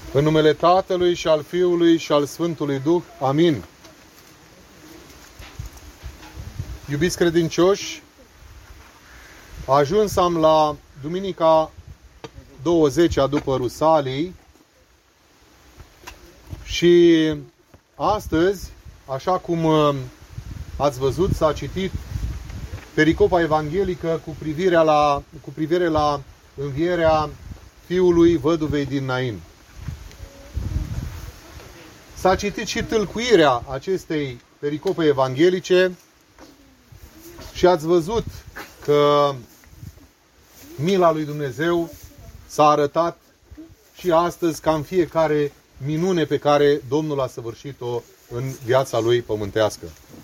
În numele Tatălui și al Fiului și al Sfântului Duh. Amin. Iubiți credincioși, ajuns am la Duminica 20-a după Rusalii și astăzi, așa cum ați văzut, s-a citit pericopa evanghelică cu privire la învierea fiului văduvei din Nain. S-a citit și tâlcuirea acestei pericope evanghelice și ați văzut că mila lui Dumnezeu s-a arătat și astăzi ca în fiecare minune pe care Domnul a săvârșit-o în viața lui pământească.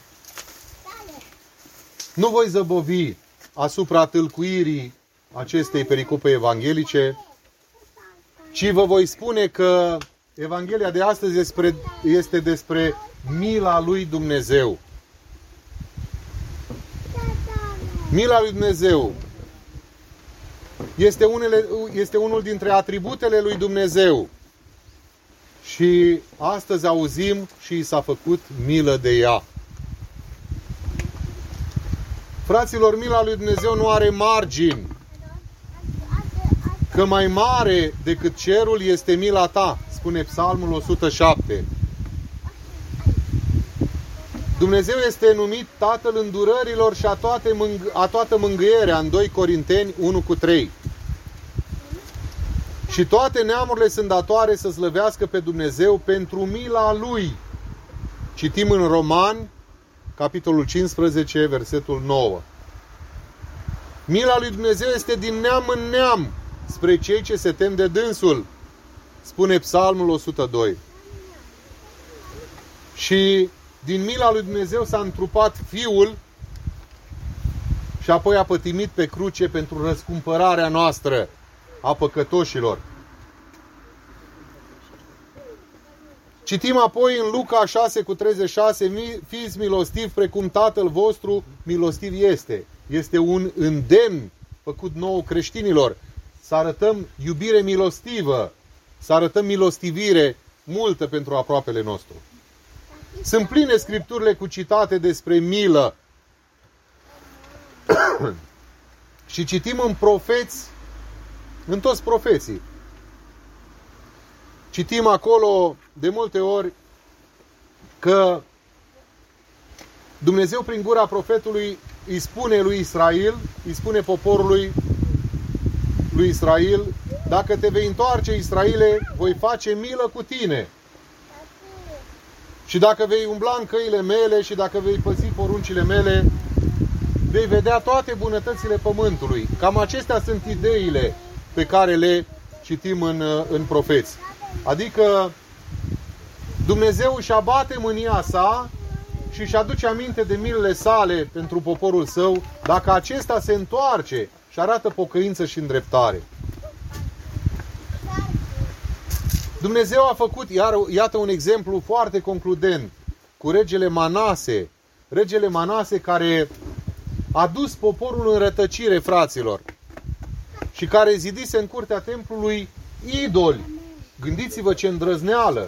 Nu voi zăbovi asupra tâlcuirii acestei pericope evanghelice, ci vă voi spune că Evanghelia de astăzi este despre mila lui Dumnezeu. Mila lui Dumnezeu este unul dintre atributele lui Dumnezeu. Și astăzi auzim și s-a făcut milă de ea. Fraților, mila lui Dumnezeu nu are margini. Că mai mare decât cerul este mila ta, spune Psalmul 107. Dumnezeu este numit Tatăl îndurărilor și a toată mângâierea în 2 Corinteni 1:3. Și toate neamurile sunt datoare să slăvească pe Dumnezeu pentru mila Lui. Citim în Roman, capitolul 15, versetul 9. Mila lui Dumnezeu este din neam în neam spre cei ce se tem de dânsul, spune Psalmul 102. Și din mila lui Dumnezeu s-a întrupat Fiul și apoi a pătimit pe cruce pentru răscumpărarea noastră a păcătoșilor. Citim apoi în Luca 6:36, fiți milostivi precum Tatăl vostru milostiv este. Este un îndemn făcut nou creștinilor să arătăm iubire milostivă, să arătăm milostivire multă pentru aproapele nostru. Sunt pline scripturile cu citate despre milă. Și citim în profeți, în toți profeții. Citim acolo de multe ori că Dumnezeu prin gura profetului îi spune lui Israel, îi spune poporului lui Israel: dacă te vei întoarce, Israele, voi face milă cu tine. Și dacă vei umbla în căile mele și dacă vei păzi poruncile mele, vei vedea toate bunătățile pământului. Cam acestea sunt ideile pe care le citim în profeți. Adică Dumnezeu își abate mânia sa și își aduce aminte de milele sale pentru poporul său, dacă acesta se întoarce și arată pocăință și îndreptare. Dumnezeu a făcut, iată un exemplu foarte concludent, cu regele Manase. Regele Manase care a dus poporul în rătăcire, fraților, și care zidise în curtea templului idoli. Gândiți-vă ce îndrăzneală!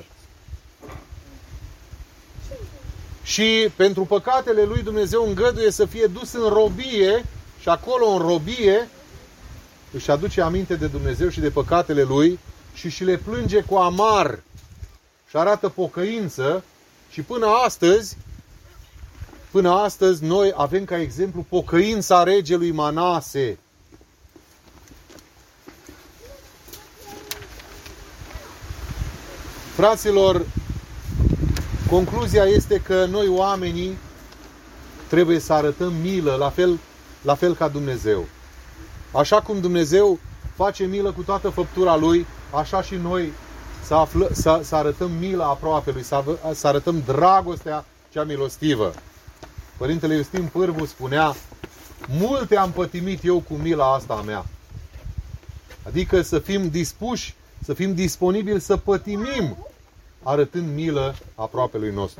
Și pentru păcatele lui Dumnezeu îngăduie să fie dus în robie și acolo în robie își aduce aminte de Dumnezeu și de păcatele lui și le plânge cu amar și arată pocăință. Și până astăzi noi avem ca exemplu pocăința regelui Manase. Fraților, concluzia este că noi oamenii trebuie să arătăm milă la fel ca Dumnezeu. Așa cum Dumnezeu face milă cu toată făptura Lui, așa și noi să arătăm mila aproapelui, să arătăm dragostea cea milostivă. Părintele Iustin Pârvu spunea: multe am pătimit eu cu mila asta a mea. Adică să fim dispuși, să fim disponibili să pătimim arătând milă aproapelui nostru.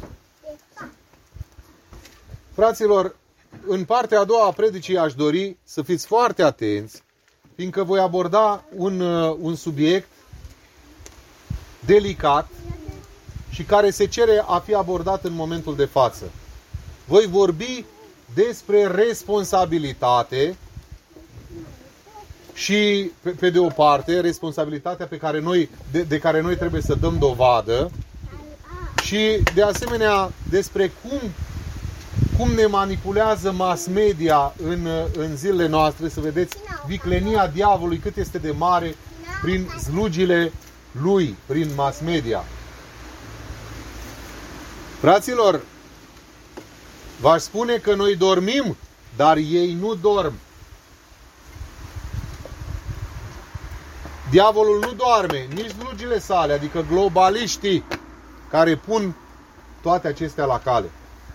Fraților, în partea a doua a predicii aș dori să fiți foarte atenți, fiindcă voi aborda un subiect delicat și care se cere a fi abordat în momentul de față. Voi vorbi despre responsabilitate și, pe de o parte, responsabilitatea pe care de care noi trebuie să dăm dovadă și, de asemenea, despre cum ne manipulează mass media în zilele noastre, să vedeți viclenia diavolului cât este de mare prin slugile lui, prin mass media. Fraților, v-aș spune că noi dormim, dar ei nu dorm. Diavolul nu doarme, nici slugile sale, adică globaliștii care pun toate acestea la cale.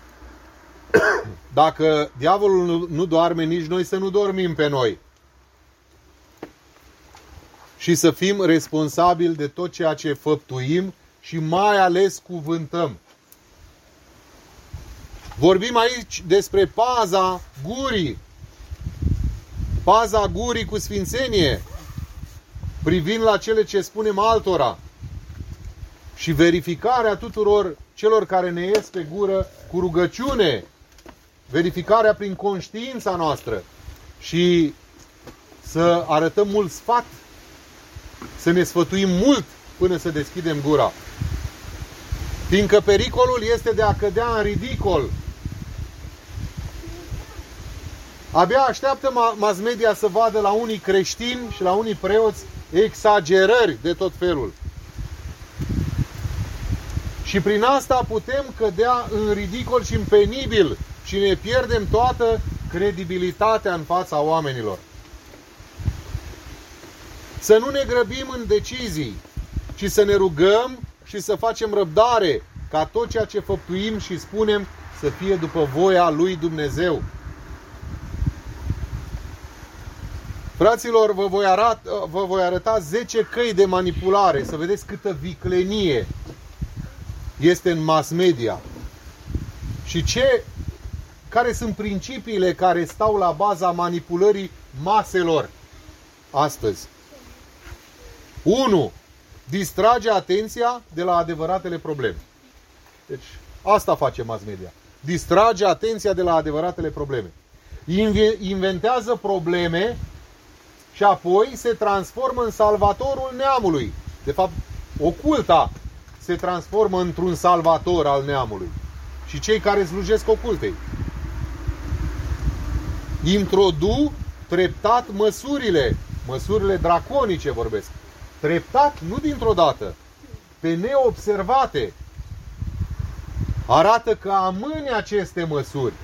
Dacă diavolul nu doarme, nici noi să nu dormim pe noi. Și să fim responsabili de tot ceea ce făptuim și mai ales cuvântăm. Vorbim aici despre paza gurii. Paza gurii cu sfințenie, privind la cele ce spunem altora. Și verificarea tuturor celor care ne ies pe gură cu rugăciune. Verificarea prin conștiința noastră. Și să arătăm mult sfat. Să ne sfătuim mult până să deschidem gura. Fiindcă pericolul este de a cădea în ridicol. Abia așteaptă mass media să vadă la unii creștini și la unii preoți exagerări de tot felul. Și prin asta putem cădea în ridicol și în penibil și ne pierdem toată credibilitatea în fața oamenilor. Să nu ne grăbim în decizii, ci să ne rugăm și să facem răbdare ca tot ceea ce făptuim și spunem să fie după voia lui Dumnezeu. Fraților, vă voi arăta 10 căi de manipulare, să vedeți câtă viclenie este în mass media. Și care sunt principiile care stau la baza manipulării maselor astăzi. 1. Distrage atenția de la adevăratele probleme. Deci, asta face mass media. Distrage atenția de la adevăratele probleme. Inventează probleme și apoi se transformă în salvatorul neamului. De fapt, oculta se transformă într-un salvator al neamului. Și cei care slujesc ocultei. Introduc treptat măsurile draconice vorbesc. Treptat, nu dintr-o dată, pe neobservate. Arată că amâne aceste măsuri.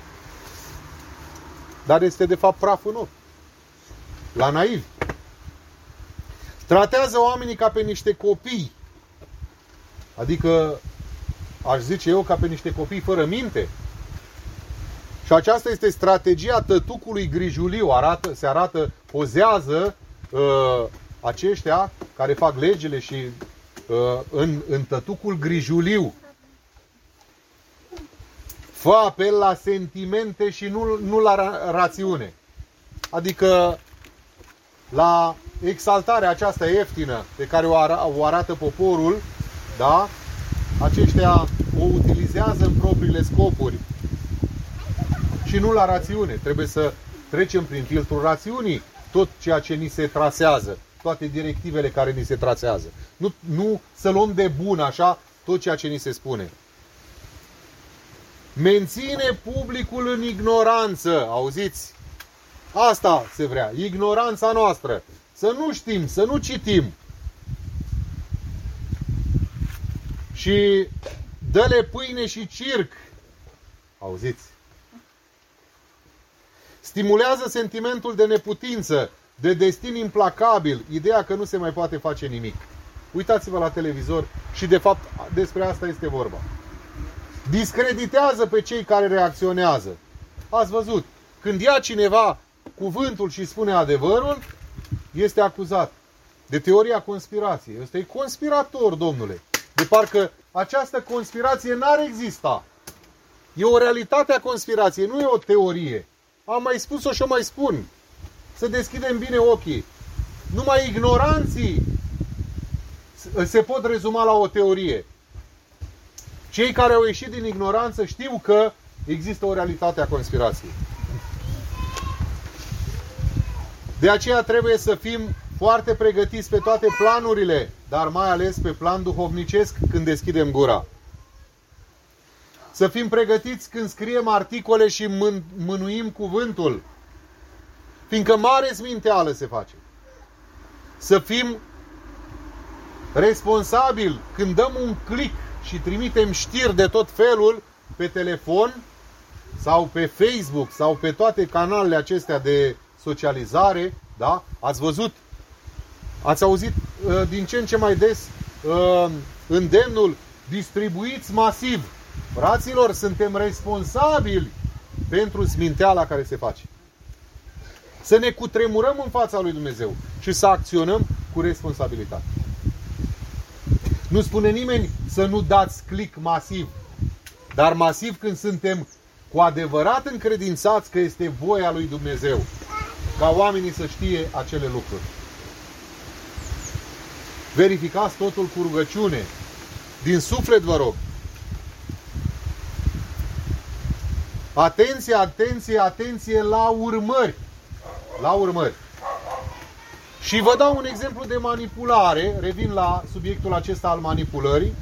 Dar este de fapt praf în ochi. La naivi. Tratează oamenii ca pe niște copii. Adică, aș zice eu, ca pe niște copii fără minte. Și aceasta este strategia tătucului grijuliu. Pozează aceștia care fac legile și în tătucul grijuliu. Fă apel la sentimente și nu la rațiune. Adică la exaltarea aceasta ieftină pe care o arată poporul, da? Aceștia o utilizează în propriile scopuri și nu la rațiune. Trebuie să trecem prin filtrul rațiunii tot ceea ce ni se trasează, toate directivele care ni se trasează. Nu să luăm de bun așa tot ceea ce ni se spune. Menține publicul în ignoranță. Auziți? Asta se vrea. Ignoranța noastră. Să nu știm, să nu citim. Și dă-le pâine și circ. Auziți? Stimulează sentimentul de neputință, de destin implacabil, ideea că nu se mai poate face nimic. Uitați-vă la televizor și de fapt despre asta este vorba. Discreditează pe cei care reacționează. Ați văzut, când ia cineva cuvântul și spune adevărul, este acuzat de teoria conspirației. Ăsta e conspirator, domnule. De parcă această conspirație n-ar exista. E o realitate a conspirației, nu e o teorie. Am mai spus-o și o mai spun. Să deschidem bine ochii. Numai ignoranții se pot rezuma la o teorie. Cei care au ieșit din ignoranță știu că există o realitate a conspirației. De aceea trebuie să fim foarte pregătiți pe toate planurile, dar mai ales pe plan duhovnicesc când deschidem gura. Să fim pregătiți când scriem articole și mânuim cuvântul, fiindcă mare sminteală se face. Să fim responsabili când dăm un click și trimitem știri de tot felul pe telefon sau pe Facebook sau pe toate canalele acestea de socializare, da? Ați văzut, ați auzit din ce în ce mai des îndemnul: distribuiți masiv. Fraților, suntem responsabili pentru sminteala care se face. Să ne cutremurăm în fața lui Dumnezeu și să acționăm cu responsabilitate. Nu spune nimeni să nu dați click masiv, dar masiv când suntem cu adevărat încredințați că este voia lui Dumnezeu, ca oamenii să știe acele lucruri. Verificați totul cu rugăciune. Din suflet vă rog. Atenție, atenție, atenție la urmări. La urmări. Și vă dau un exemplu de manipulare. Revin la subiectul acesta al manipulării.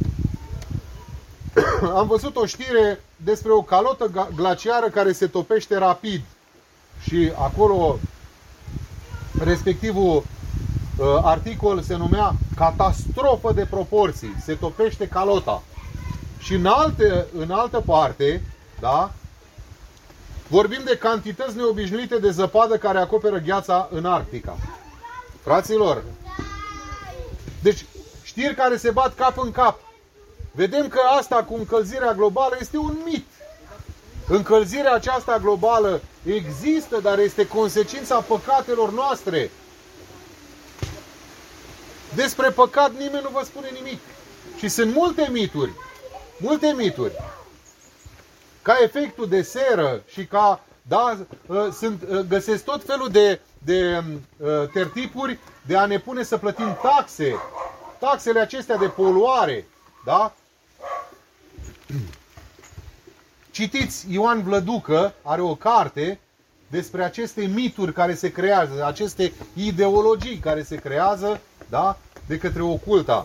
Am văzut o știre despre o calotă glaciară care se topește rapid. Și acolo, respectivul articol se numea catastrofă de proporții. Se topește calota. Și în altă parte, da, vorbim de cantități neobișnuite de zăpadă care acoperă gheața în Arctica. Fraților, deci știri care se bat cap în cap. Vedem că asta cu încălzirea globală este un mit. Încălzirea aceasta globală există, dar este consecința păcatelor noastre. Despre păcat nimeni nu vă spune nimic. Și sunt multe mituri. Multe mituri. Ca efectul de seră și ca, da, găsesc tot felul de tertipuri de a ne pune să plătim taxe. Taxele acestea de poluare, da? Citiți, Ioan Vlăducă are o carte despre aceste mituri care se creează, aceste ideologii care se creează, da, de către oculta.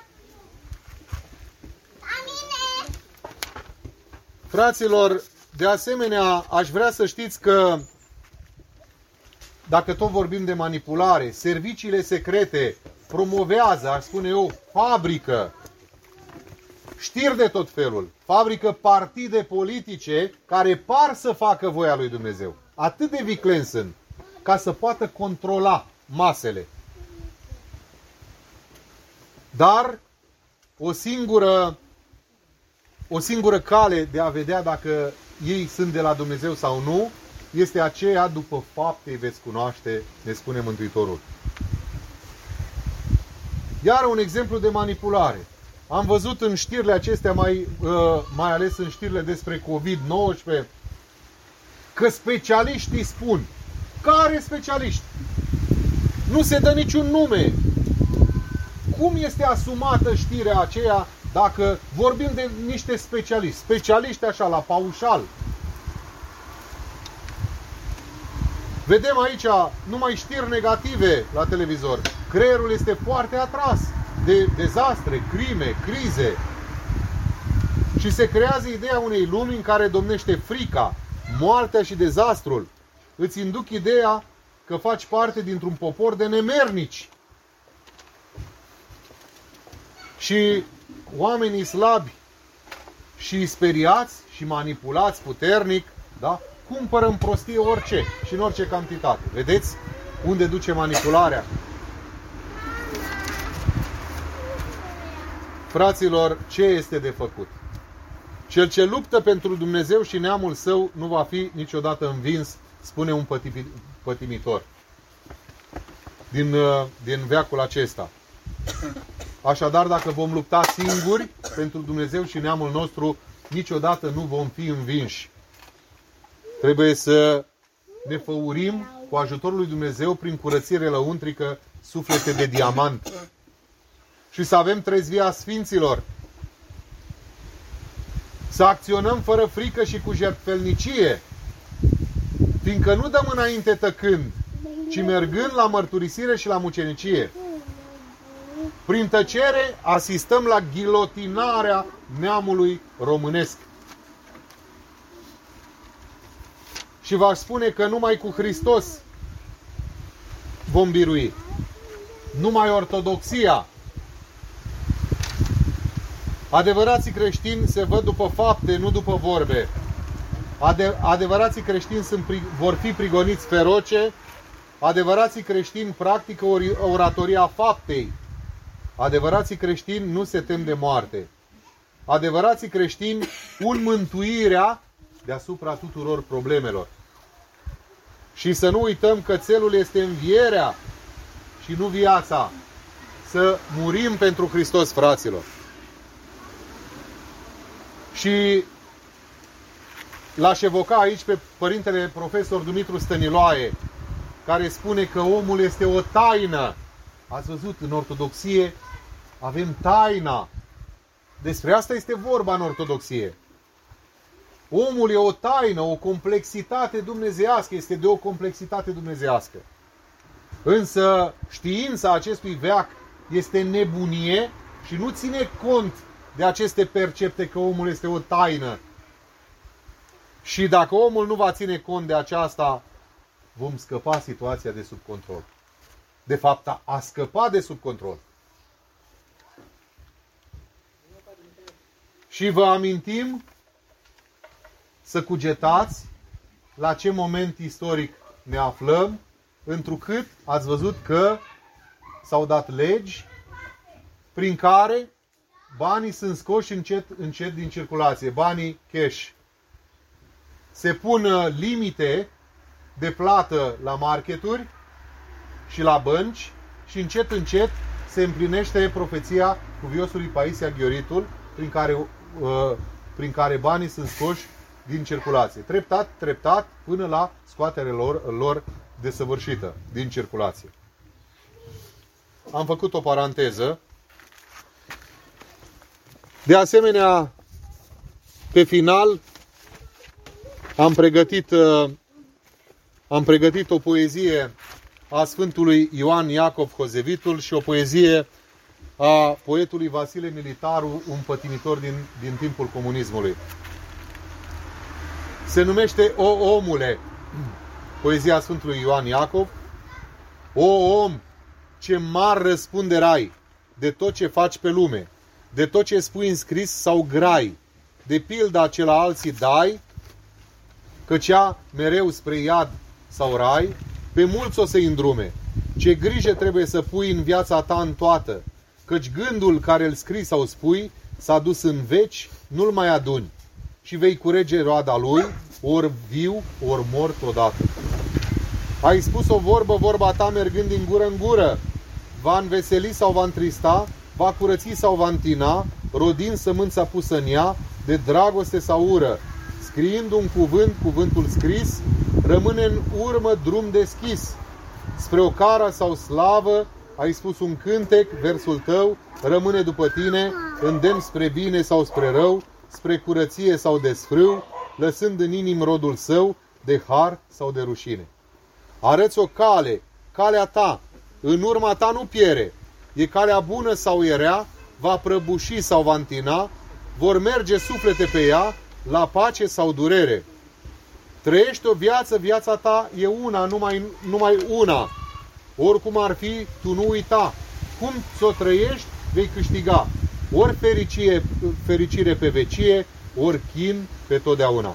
Fraților, de asemenea, aș vrea să știți că, dacă tot vorbim de manipulare, serviciile secrete promovează, aș spune eu, fabrică știri de tot felul, fabrică partide politice care par să facă voia lui Dumnezeu. Atât de vicleni sunt, ca să poată controla masele. Dar o singură cale de a vedea dacă ei sunt de la Dumnezeu sau nu este aceea: după fapte îi veți cunoaște, ne spune Mântuitorul. Iar un exemplu de manipulare. Am văzut în știrile acestea, mai ales în știrile despre COVID-19, că specialiștii spun. Care specialiști? Nu se dă niciun nume. Cum este asumată știrea aceea dacă vorbim de niște specialiști? Specialiști așa, la paușal. Vedem aici numai știri negative la televizor. Creierul este foarte atras de dezastre, crime, crize. Și se creează ideea unei lumi în care domnește frica, moartea și dezastrul. Îți induc ideea că faci parte dintr-un popor de nemernici. Și oamenii slabi și speriați și manipulați puternic, da, cumpără în prostie orice și în orice cantitate. Vedeți unde duce manipularea? Fraților, ce este de făcut? Cel ce luptă pentru Dumnezeu și neamul său nu va fi niciodată învins, spune un pătimitor din veacul acesta. Așadar, dacă vom lupta singuri pentru Dumnezeu și neamul nostru, niciodată nu vom fi învinși. Trebuie să ne făurim cu ajutorul lui Dumnezeu prin curățire lăuntrică suflete de diamant. și să avem trezvia sfinților. Să acționăm fără frică și cu jertfelnicie, fiindcă nu dăm înainte tăcând, ci mergând la mărturisire și la mucenicie. Prin tăcere asistăm la ghilotinarea neamului românesc. Și v-aș spune că numai cu Hristos vom birui. Numai ortodoxia. Adevărații creștini se văd după fapte, nu după vorbe. Adevărații creștini vor fi prigoniți feroce. Adevărații creștini practică oratoria faptei. Adevărații creștini nu se tem de moarte. Adevărații creștini pun mântuirea deasupra tuturor problemelor. Și să nu uităm că țelul este învierea și nu viața. Să murim pentru Hristos, fraților. Și l-aș evoca aici pe părintele profesor Dumitru Stăniloae, care spune că omul este o taină. Ați văzut, în ortodoxie avem taina. Despre asta este vorba în ortodoxie. Omul e o taină, o complexitate dumnezeiască, este de o complexitate dumnezeiască. Însă știința acestui veac este nebunie și nu ține cont de aceste percepte că omul este o taină. Și dacă omul nu va ține cont de aceasta, vom scăpa situația de sub control. De fapt, a scăpat de sub control. Și vă amintim să cugetați la ce moment istoric ne aflăm, întrucât ați văzut că s-au dat legi prin care banii sunt scoși încet din circulație, banii cash. Se pun limite de plată la marketuri și la bănci și încet se împlinește profeția cuviosului Paisia Ghioritul, prin care banii sunt scoși din circulație. Treptat, până la scoaterea lor desăvârșită din circulație. Am făcut o paranteză. De asemenea, pe final, am pregătit o poezie a Sfântului Ioan Iacov Hozevitul și o poezie a poetului Vasile Militaru, un pătimitor din timpul comunismului. Se numește O omule, poezia Sfântului Ioan Iacov. O om, ce mare răspundere ai de tot ce faci pe lume, de tot ce spui în scris sau grai, de pilda ce la alții dai, căci ea mereu spre iad sau rai, pe mulți o să-i îndrume. Ce grijă trebuie să pui în viața ta în toată, căci gândul care îl scrii sau spui s-a dus în veci, nu-l mai aduni și vei curege roada lui, ori viu, ori mort odată. Ai spus o vorbă, vorba ta mergând din gură în gură, va înveseli sau va întrista, va curăți sau va întina, rodind sămânța pusă în ea, de dragoste sau ură. Scriind un cuvânt, cuvântul scris, rămâne în urmă drum deschis. Spre o cară sau slavă, ai spus un cântec, versul tău, rămâne după tine, îndemn spre bine sau spre rău, spre curăție sau de sfrâu, lăsând în inim rodul său, de har sau de rușine. Arăți o cale, calea ta, în urma ta nu piere, e calea bună sau e rea, va prăbuși sau va întina, vor merge suflete pe ea, la pace sau durere. Trăiești o viață, viața ta e una, numai una. Oricum ar fi, tu nu uita. Cum ți-o trăiești, vei câștiga. Ori fericire pe vecie, ori chin pe totdeauna.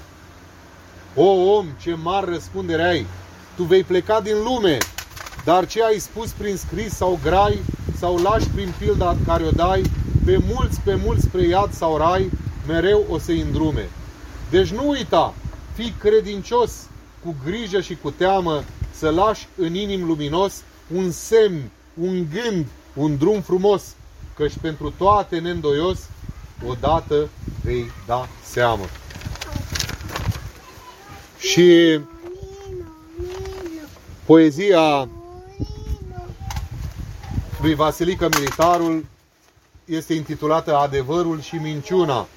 O om, ce mare răspundere ai! Tu vei pleca din lume, dar ce ai spus prin scris sau grai, sau lași prin pilda care o dai, pe mulți spre iad sau rai, mereu o să-i îndrume. Deci nu uita, fii credincios, cu grijă și cu teamă, să lași în inim luminos un semn, un gând, un drum frumos, căci pentru toate neîndoios, odată vei da seamă. Și poezia lui Vasilică Militarul este intitulată Adevărul și minciuna.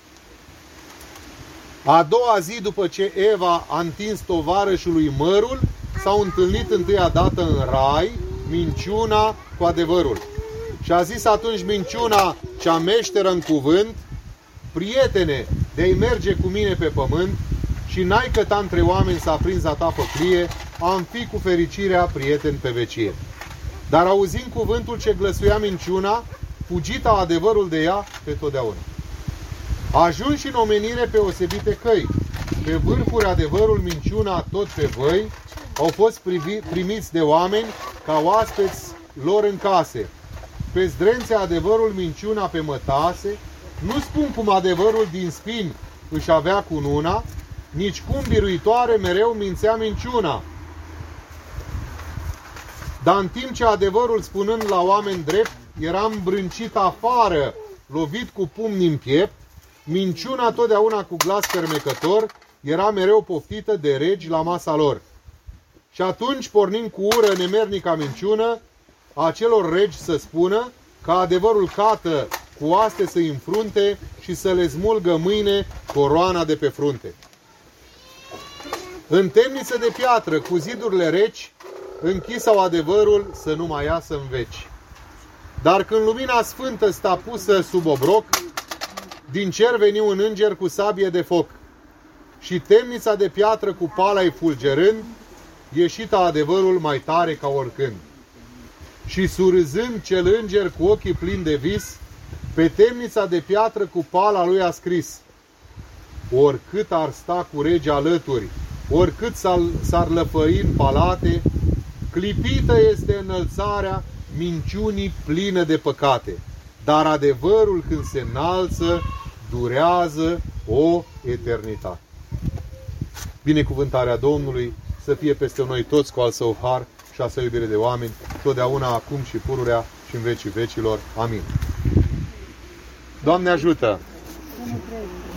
A doua zi după ce Eva a întins tovarășului mărul, s-au întâlnit întâia dată în rai minciuna cu adevărul. Și a zis atunci minciuna cea meșteră în cuvânt: prietene, de-ai merge cu mine pe pământ și n-ai căta între oameni să aprinzi a ta făclie, am fi cu fericirea prieteni pe vecie. Dar auzind cuvântul ce glăsuia minciuna, fugita adevărul de ea pe totdeauna. Ajuns și în omenire pe osebite căi, pe vârfuri adevărul minciuna tot pe văi, au fost primiți de oameni ca oaspeți lor în case. Pe zdrențe adevărul minciuna pe mătase, nu spun cum adevărul din spini își avea cununa, nici cum biruitoare mereu mințea minciuna. Dar în timp ce adevărul, spunând la oameni drept, era îmbrâncit afară, lovit cu pumni în piept, minciuna totdeauna cu glas fermecător era mereu poftită de regi la masa lor. Și atunci, pornind cu ură nemernica minciună, acelor regi să spună că adevărul cată cu aste să-i înfrunte și să le smulgă mâine coroana de pe frunte. În temniță de piatră, cu zidurile reci, închisau adevărul să nu mai iasă în veci. Dar când lumina sfântă sta pusă sub obroc, din cer veni un înger cu sabie de foc. Și temnița de piatră cu pala-i fulgerând, ieșita adevărul mai tare ca oricând. Și surâzând cel înger cu ochii plini de vis, pe temnița de piatră cu pala lui a scris: oricât ar sta cu rege alături, oricât s-ar lăfăi în palate, clipită este înălțarea minciunii plină de păcate. Dar adevărul, când se înalță, durează o eternitate. Binecuvântarea Domnului să fie peste noi toți cu al său har și a său iubire de oameni, totdeauna, acum și pururea și în vecii vecilor. Amin. Doamne ajută!